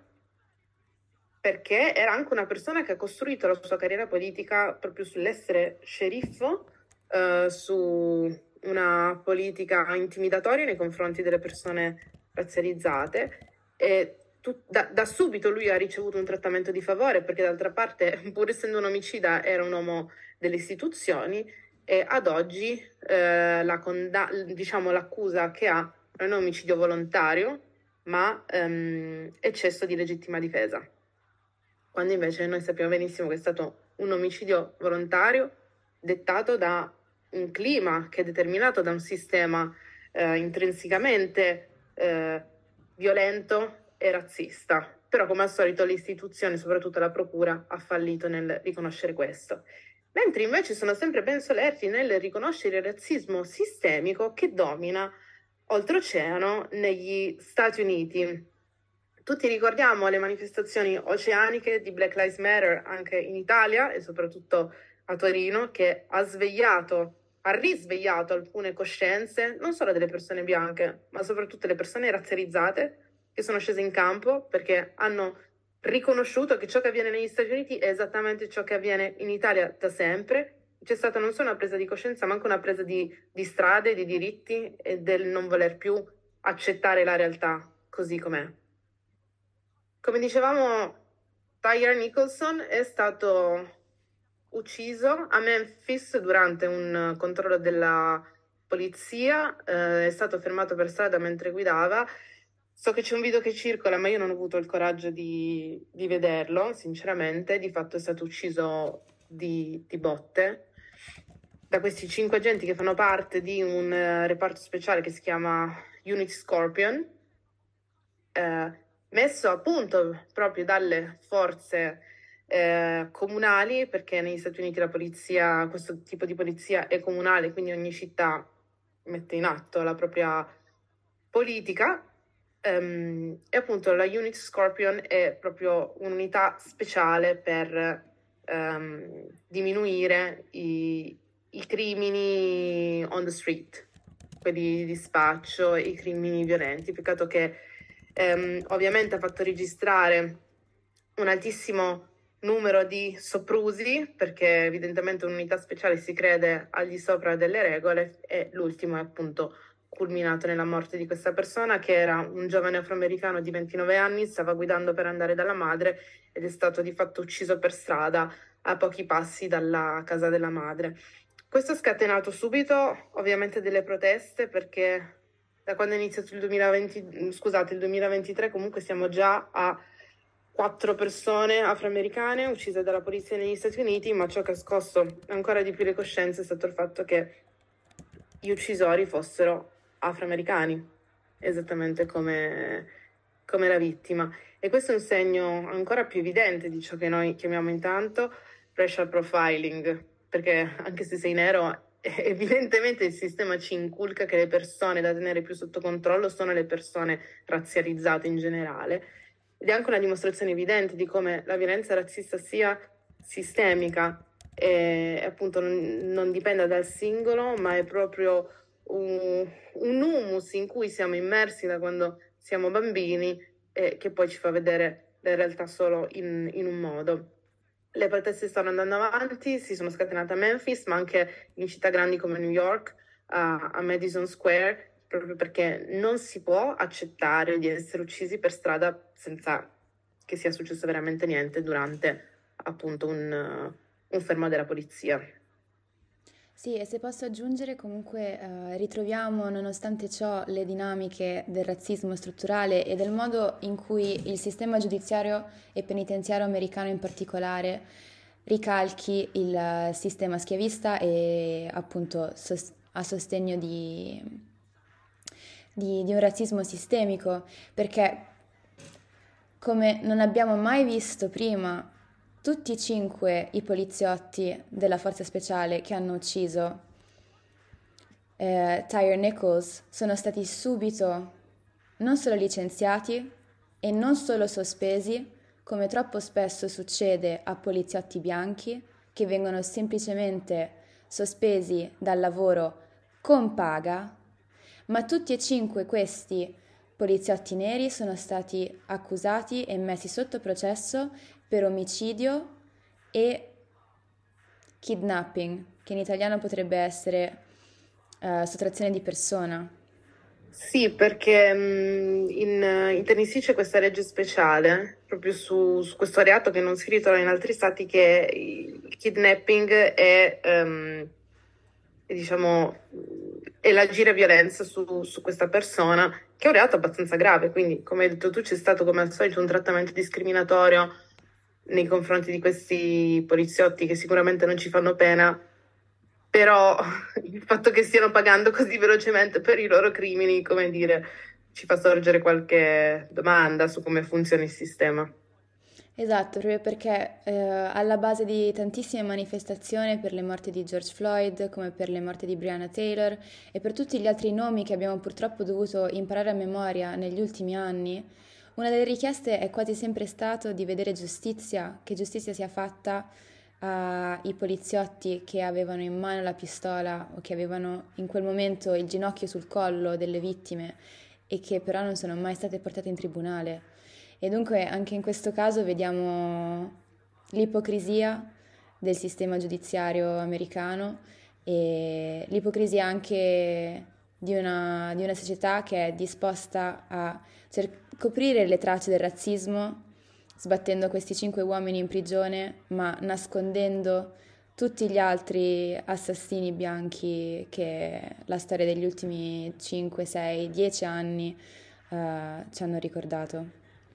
perché era anche una persona che ha costruito la sua carriera politica proprio sull'essere sceriffo, eh, su una politica intimidatoria nei confronti delle persone razzializzate, e tu, da, da subito lui ha ricevuto un trattamento di favore, perché d'altra parte, pur essendo un omicida, era un uomo delle istituzioni, e ad oggi eh, la conda- diciamo, l'accusa che ha non è un omicidio volontario, ma um, eccesso di legittima difesa, quando invece noi sappiamo benissimo che è stato un omicidio volontario dettato da un clima che è determinato da un sistema eh, intrinsecamente eh, violento e razzista. Però come al solito le istituzioni, soprattutto la procura, ha fallito nel riconoscere questo. Mentre invece sono sempre ben solerti nel riconoscere il razzismo sistemico che domina oltreoceano negli Stati Uniti. Tutti ricordiamo le manifestazioni oceaniche di Black Lives Matter anche in Italia e soprattutto a Torino, che ha svegliato, ha risvegliato alcune coscienze, non solo delle persone bianche, ma soprattutto delle persone razzializzate che sono scese in campo perché hanno riconosciuto che ciò che avviene negli Stati Uniti è esattamente ciò che avviene in Italia da sempre. C'è stata non solo una presa di coscienza, ma anche una presa di, di strade, di diritti e del non voler più accettare la realtà così com'è. Come dicevamo, Tyre Nicholson è stato ucciso a Memphis durante un controllo della polizia, eh, è stato fermato per strada mentre guidava. So che c'è un video che circola, ma io non ho avuto il coraggio di, di vederlo, sinceramente. Di fatto è stato ucciso di, di botte da questi cinque agenti che fanno parte di un uh, reparto speciale che si chiama Unit Scorpion, eh, messo a punto proprio dalle forze eh, comunali, perché negli Stati Uniti la polizia, questo tipo di polizia è comunale, quindi ogni città mette in atto la propria politica. Um, e appunto la Unit Scorpion è proprio un'unità speciale per um, diminuire i, i crimini on the street, quelli di spaccio e i crimini violenti. Peccato che um, ovviamente ha fatto registrare un altissimo numero di soprusi, perché evidentemente un'unità speciale si crede al di sopra delle regole, e l'ultimo è appunto culminato nella morte di questa persona, che era un giovane afroamericano di ventinove anni, stava guidando per andare dalla madre ed è stato di fatto ucciso per strada a pochi passi dalla casa della madre. Questo ha scatenato subito ovviamente delle proteste, perché da quando è iniziato il duemilaventi, scusate, il duemilaventitré comunque siamo già a quattro persone afroamericane uccise dalla polizia negli Stati Uniti, ma ciò che ha scosso ancora di più le coscienze è stato il fatto che gli uccisori fossero afroamericani, esattamente come come la vittima. E questo è un segno ancora più evidente di ciò che noi chiamiamo intanto racial profiling, perché anche se sei nero, evidentemente il sistema ci inculca che le persone da tenere più sotto controllo sono le persone razzializzate in generale. Ed è anche una dimostrazione evidente di come la violenza razzista sia sistemica e appunto non, non dipenda dal singolo, ma è proprio un, un humus in cui siamo immersi da quando siamo bambini e che poi ci fa vedere la realtà solo in, in un modo. Le proteste stanno andando avanti, si sono scatenate a Memphis, ma anche in città grandi come New York, a, a Madison Square, proprio perché non si può accettare di essere uccisi per strada senza che sia successo veramente niente durante appunto un, un fermo della polizia. Sì, e se posso aggiungere, comunque eh, ritroviamo nonostante ciò le dinamiche del razzismo strutturale e del modo in cui il sistema giudiziario e penitenziario americano in particolare ricalchi il sistema schiavista e appunto sos- a sostegno di, di, di un razzismo sistemico, perché come non abbiamo mai visto prima, tutti e cinque i poliziotti della forza speciale che hanno ucciso eh, Tyre Nichols sono stati subito non solo licenziati e non solo sospesi, come troppo spesso succede a poliziotti bianchi che vengono semplicemente sospesi dal lavoro con paga, ma tutti e cinque questi poliziotti neri sono stati accusati e messi sotto processo per omicidio e kidnapping, che in italiano potrebbe essere uh, sottrazione di persona. Sì, perché um, in, in Tennessee c'è questa legge speciale proprio su, su questo reato che non si ritrova in altri stati, che il kidnapping è, um, è diciamo, è l'agire violenza su, su questa persona, che è un reato abbastanza grave. Quindi, come hai detto tu, c'è stato come al solito un trattamento discriminatorio nei confronti di questi poliziotti che sicuramente non ci fanno pena, però il fatto che stiano pagando così velocemente per i loro crimini, come dire, ci fa sorgere qualche domanda su come funziona il sistema. Esatto, proprio perché eh, alla base di tantissime manifestazioni per le morti di George Floyd, come per le morti di Breonna Taylor e per tutti gli altri nomi che abbiamo purtroppo dovuto imparare a memoria negli ultimi anni, una delle richieste è quasi sempre stato di vedere giustizia, che giustizia sia fatta ai poliziotti che avevano in mano la pistola o che avevano in quel momento il ginocchio sul collo delle vittime e che però non sono mai state portate in tribunale. E dunque anche in questo caso vediamo l'ipocrisia del sistema giudiziario americano e l'ipocrisia anche di una, di una società che è disposta a cer- coprire le tracce del razzismo, sbattendo questi cinque uomini in prigione, ma nascondendo tutti gli altri assassini bianchi che la storia degli ultimi cinque, sei, dieci anni uh, ci hanno ricordato.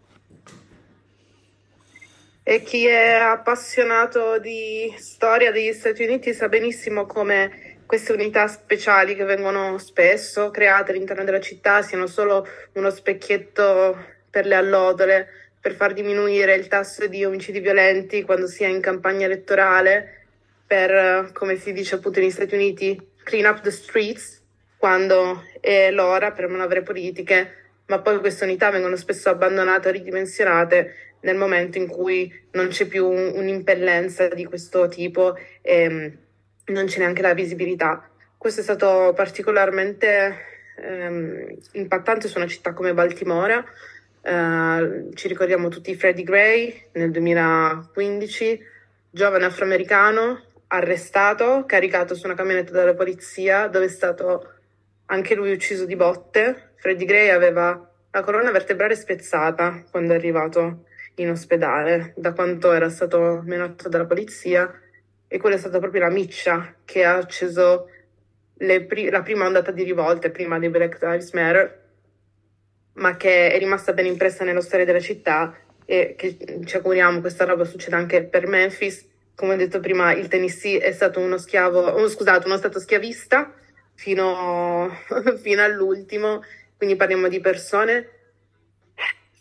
E chi è appassionato di storia degli Stati Uniti sa benissimo come queste unità speciali che vengono spesso create all'interno della città siano solo uno specchietto per le allodole, per far diminuire il tasso di omicidi violenti quando si è in campagna elettorale, per, come si dice appunto negli Stati Uniti, clean up the streets, quando è l'ora per manovre politiche, ma poi queste unità vengono spesso abbandonate o ridimensionate nel momento in cui non c'è più un, un'impellenza di questo tipo e non c'è neanche la visibilità. Questo è stato particolarmente ehm, impattante su una città come Baltimora. Uh, ci ricordiamo tutti Freddie Gray nel duemilaquindici, giovane afroamericano arrestato, caricato su una camionetta della polizia, dove è stato anche lui ucciso di botte. Freddie Gray aveva la colonna vertebrale spezzata quando è arrivato in ospedale, da quanto era stato menato dalla polizia, e quella è stata proprio la miccia che ha acceso le pri- la prima ondata di rivolte prima di Black Lives Matter, ma che è rimasta ben impressa nella storia della città e che ci auguriamo questa roba succeda anche per Memphis. Come ho detto prima, il Tennessee è stato uno schiavo, oh, scusate, uno stato schiavista fino, fino all'ultimo, quindi parliamo di persone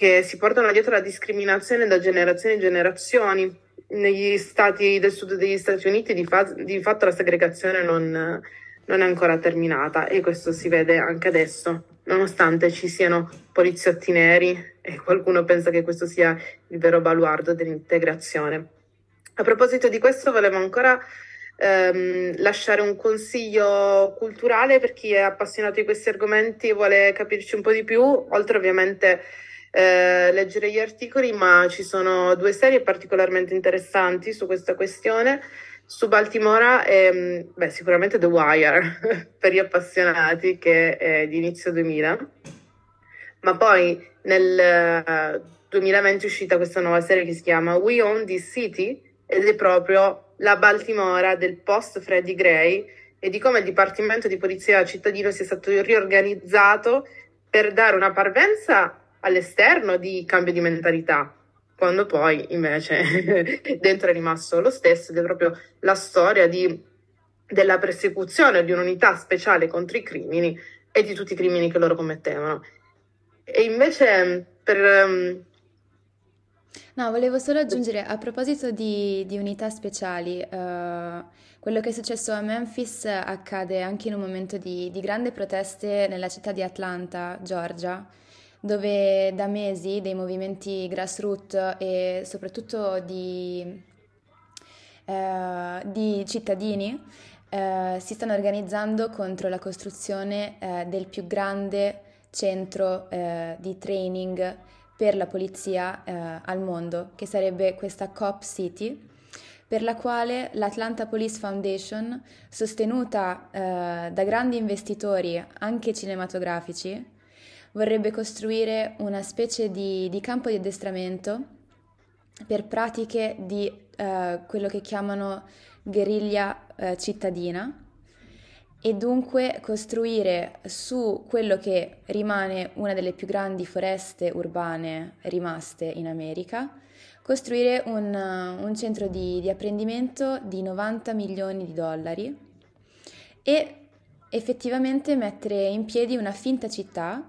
che si portano dietro la discriminazione da generazioni e generazioni. Negli stati del sud degli Stati Uniti di, fa- di fatto la segregazione non, non è ancora terminata, e questo si vede anche adesso, nonostante ci siano poliziotti neri e qualcuno pensa che questo sia il vero baluardo dell'integrazione. A proposito di questo, volevo ancora ehm, lasciare un consiglio culturale per chi è appassionato di questi argomenti e vuole capirci un po' di più, oltre ovviamente Eh, leggere gli articoli, ma ci sono due serie particolarmente interessanti su questa questione. Su Baltimora e beh, sicuramente The Wire per gli appassionati, che è di inizio duemila, ma poi nel uh, duemilaventi è uscita questa nuova serie che si chiama We Own This City, ed è proprio la Baltimora del post Freddie Gray e di come il Dipartimento di Polizia cittadino sia stato riorganizzato per dare una parvenza all'esterno di cambio di mentalità, quando poi invece dentro è rimasto lo stesso, ed è proprio la storia di, della persecuzione di un'unità speciale contro i crimini e di tutti i crimini che loro commettevano. E invece per... Um... No, volevo solo aggiungere, a proposito di, di unità speciali, uh, quello che è successo a Memphis accade anche in un momento di, di grande proteste nella città di Atlanta, Georgia, dove da mesi dei movimenti grassroots e soprattutto di, eh, di cittadini eh, si stanno organizzando contro la costruzione eh, del più grande centro eh, di training per la polizia eh, al mondo, che sarebbe questa Cop City, per la quale l'Atlanta Police Foundation, sostenuta eh, da grandi investitori anche cinematografici, vorrebbe costruire una specie di, di campo di addestramento per pratiche di eh, quello che chiamano guerriglia eh, cittadina, e dunque costruire su quello che rimane una delle più grandi foreste urbane rimaste in America, costruire un, un centro di, di apprendimento di novanta milioni di dollari e effettivamente mettere in piedi una finta città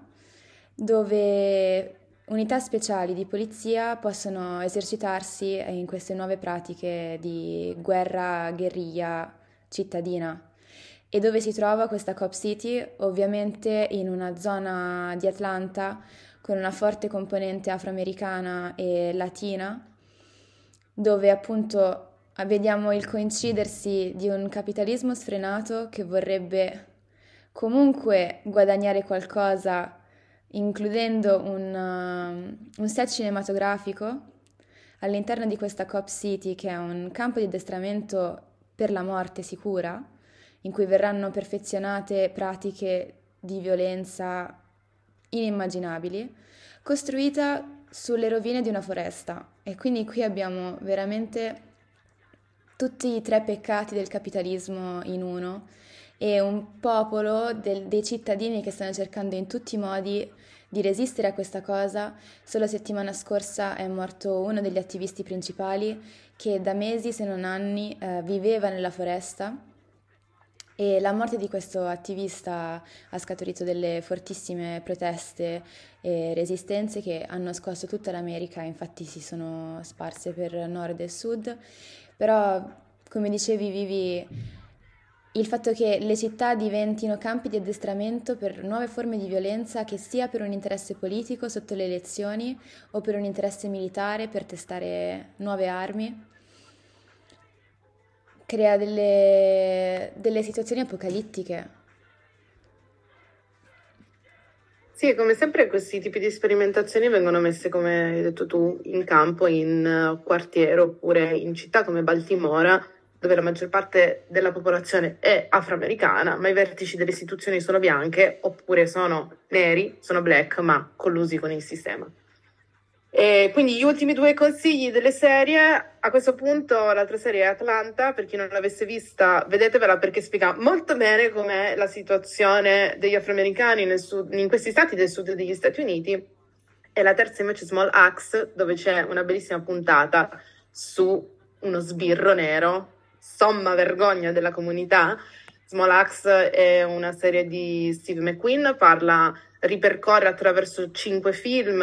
dove unità speciali di polizia possono esercitarsi in queste nuove pratiche di guerra guerriglia cittadina. E dove si trova questa Cop City? Ovviamente in una zona di Atlanta con una forte componente afroamericana e latina, dove appunto vediamo il coincidersi di un capitalismo sfrenato che vorrebbe comunque guadagnare qualcosa, includendo un, uh, un set cinematografico all'interno di questa Cop City, che è un campo di addestramento per la morte sicura, in cui verranno perfezionate pratiche di violenza inimmaginabili, costruita sulle rovine di una foresta. E quindi qui abbiamo veramente tutti i tre peccati del capitalismo in uno, e un popolo del, dei cittadini che stanno cercando in tutti i modi di resistere a questa cosa. Solo settimana scorsa è morto uno degli attivisti principali, che da mesi, se non anni, eh, viveva nella foresta, e la morte di questo attivista ha scaturito delle fortissime proteste e resistenze che hanno scosso tutta l'America, infatti si sono sparse per nord e sud. Però, come dicevi Vivi, il fatto che le città diventino campi di addestramento per nuove forme di violenza, che sia per un interesse politico sotto le elezioni o per un interesse militare per testare nuove armi, crea delle, delle situazioni apocalittiche. Sì, come sempre questi tipi di sperimentazioni vengono messe, come hai detto tu, in campo in quartiere oppure in città come Baltimora, dove la maggior parte della popolazione è afroamericana, ma i vertici delle istituzioni sono bianche oppure sono neri, sono black, ma collusi con il sistema. E quindi gli ultimi due consigli delle serie, a questo punto l'altra serie è Atlanta, per chi non l'avesse vista vedetevela, perché spiega molto bene com'è la situazione degli afroamericani nel sud, in questi stati del sud degli Stati Uniti. E la terza invece è Small Axe, dove c'è una bellissima puntata su uno sbirro nero, somma vergogna della comunità. Small Axe è una serie di Steve McQueen, parla, ripercorre attraverso cinque film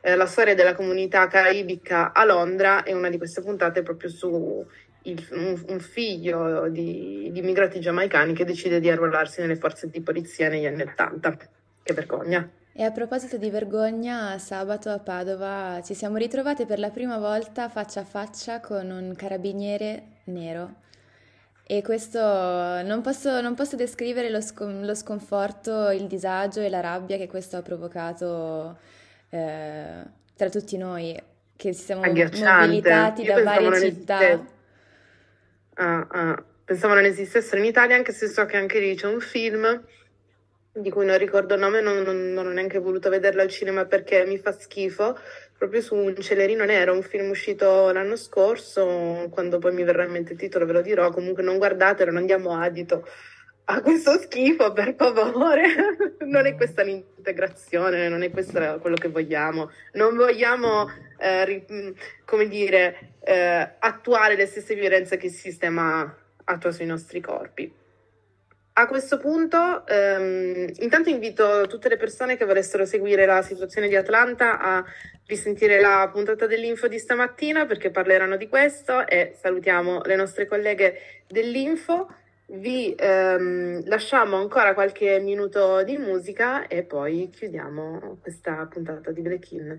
eh, la storia della comunità caraibica a Londra, e una di queste puntate è proprio su il, un, un figlio di, di immigrati giamaicani che decide di arruolarsi nelle forze di polizia negli anni Ottanta. Che vergogna! E a proposito di vergogna, sabato a Padova ci siamo ritrovate per la prima volta faccia a faccia con un carabiniere nero. E questo non posso, non posso descrivere lo, scon- lo sconforto, il disagio e la rabbia che questo ha provocato eh, tra tutti noi, che ci siamo Agghiacciante. mobilitati Io da pensavo varie non città. esistesse. Ah, ah. Pensavo non esistessero in Italia, anche se so che anche lì c'è un film di cui non ricordo il nome, non, non, non ho neanche voluto vederlo al cinema perché mi fa schifo, proprio su un celerino nero, un film uscito l'anno scorso. Quando poi mi verrà in mente il titolo ve lo dirò. Comunque non guardatelo, non diamo adito a questo schifo, per favore. Non è questa l'integrazione, non è questo quello che vogliamo. Non vogliamo, eh, ri- come dire, eh, attuare le stesse violenze che il sistema attua sui nostri corpi. A questo punto, ehm, intanto invito tutte le persone che volessero seguire la situazione di Atlanta a risentire la puntata dell'Info di stamattina, perché parleranno di questo, e salutiamo le nostre colleghe dell'Info. Vi ehm, lasciamo ancora qualche minuto di musica e poi chiudiamo questa puntata di Black In.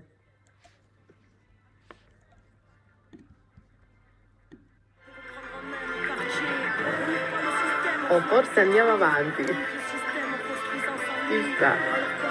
O forse andiamo avanti. Ci sta.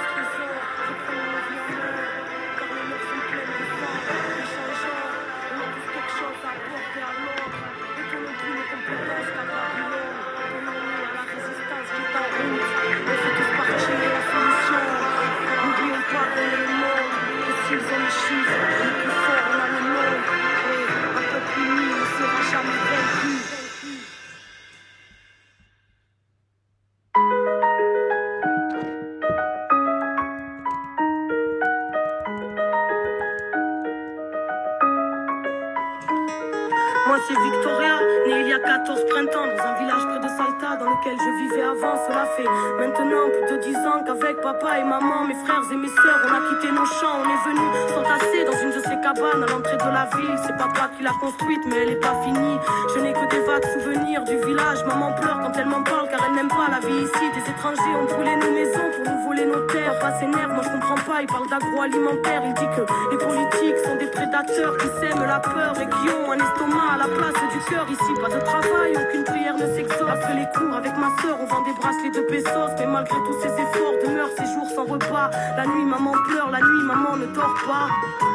Moi c'est Victoria, née il y a quatorze printemps dans un village près de Salta dans lequel je vivais avant. Cela fait maintenant plus de dix ans qu'avec papa et maman, mes frères et mes sœurs, on a quitté nos champs. On est venus s'entasser dans une de ces cabanes à l'entrée de la ville. C'est papa qui l'a construite mais elle est pas finie. Je n'ai que des vagues souvenirs du village. Maman pleure quand elle m'en parle car elle n'aime pas la vie ici. Des étrangers ont brûlé nos maisons pour nous voler nos terres. Papa s'énerve, moi je comprends pas, il parle d'agroalimentaire. Il dit que les politiques sont des prédateurs qui sèment la peur et qui ont un estomac à la place du cœur. Ici pas de travail, aucune prière ne s'exauce. Après les cours avec ma sœur on vend des bracelets de pesos. Mais malgré tous ces efforts demeure ces jours sans repas. La nuit maman pleure, la nuit maman ne dort pas.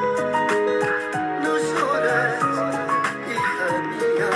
No llores, hija mía,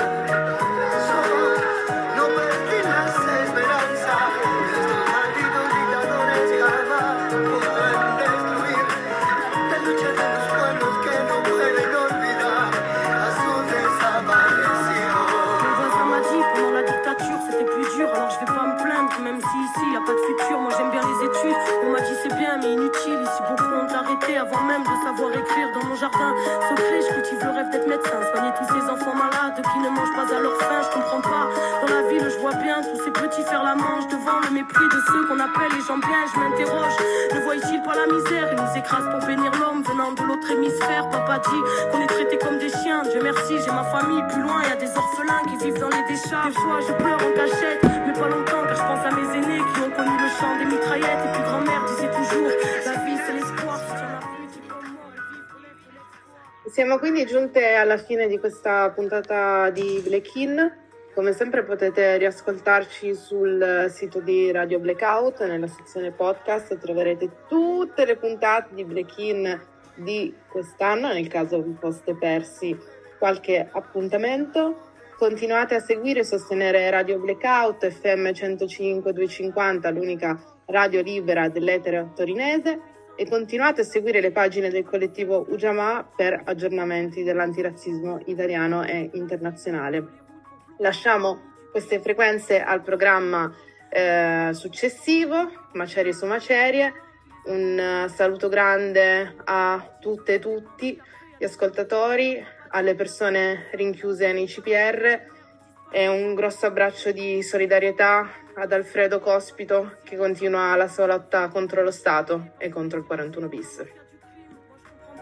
solo no perdí las esperanzas. Estos malditos dictadores jamás podrán destruir la lucha de los pueblos que no pueden olvidar a sus desaparecidos. Mon voisin m'a dit pendant la dictature c'était plus dur. Alors je vais pas me plaindre même si ici y a pas de futur. Moi j'aime bien les études, on m'a dit c'est bien mais inutile. Ici beaucoup ont arrêté avant même de savoir écrire. Dans mon jardin secret je cultive le rêve d'être médecin, soigner tous ces enfants malades qui ne mangent pas à leur faim. Je comprends pas, dans la ville je vois bien tous ces petits faire la manche devant le mépris de ceux qu'on appelle les gens bien. Je m'interroge, ne voient-ils pas la misère? Ils nous écrasent pour bénir l'homme venant de l'autre hémisphère. Papa dit qu'on est traités comme des chiens. Dieu merci, j'ai ma famille plus loin, y a des orphelins qui vivent dans les décharges. Des fois je pleure en cachette, mais pas longtemps car je pense à mes aînés qui ont connu le chant des mitraillettes. Et puis grand-mère disait toujours, la vie c'est l'espoir, si tu en as plus c'est comme moi, vivre lève de l'espoir. Siamo quindi giunte alla fine di questa puntata di Black In. Come sempre potete riascoltarci sul sito di Radio Blackout, nella sezione podcast troverete tutte le puntate di Black In di quest'anno, nel caso vi foste persi qualche appuntamento. Continuate a seguire e sostenere Radio Blackout, F M centocinque duecentocinquanta, l'unica radio libera dell'etere torinese, e continuate a seguire le pagine del collettivo Ujamaa per aggiornamenti dell'antirazzismo italiano e internazionale. Lasciamo queste frequenze al programma eh, successivo, Macerie su Macerie. Un uh, saluto grande a tutte e tutti gli ascoltatori, alle persone rinchiuse nei C P R, e un grosso abbraccio di solidarietà ad Alfredo Cospito che continua la sua lotta contro lo Stato e contro il quarantuno bis.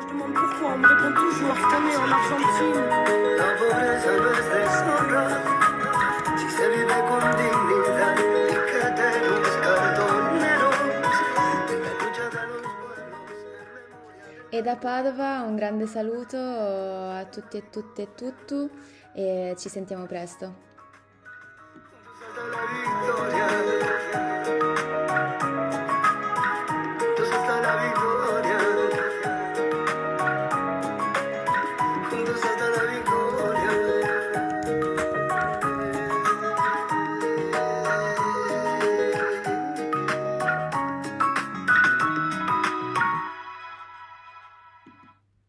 Je demande pourquoi, on me répond toujours, je t'en ai en Argentine. La pobreza no es deshonra, si se vive con dignidad, y que te buscar torneros, la lucha de los pueblos. E da Padova un grande saluto a tutti e tutte e tutto e ci sentiamo presto.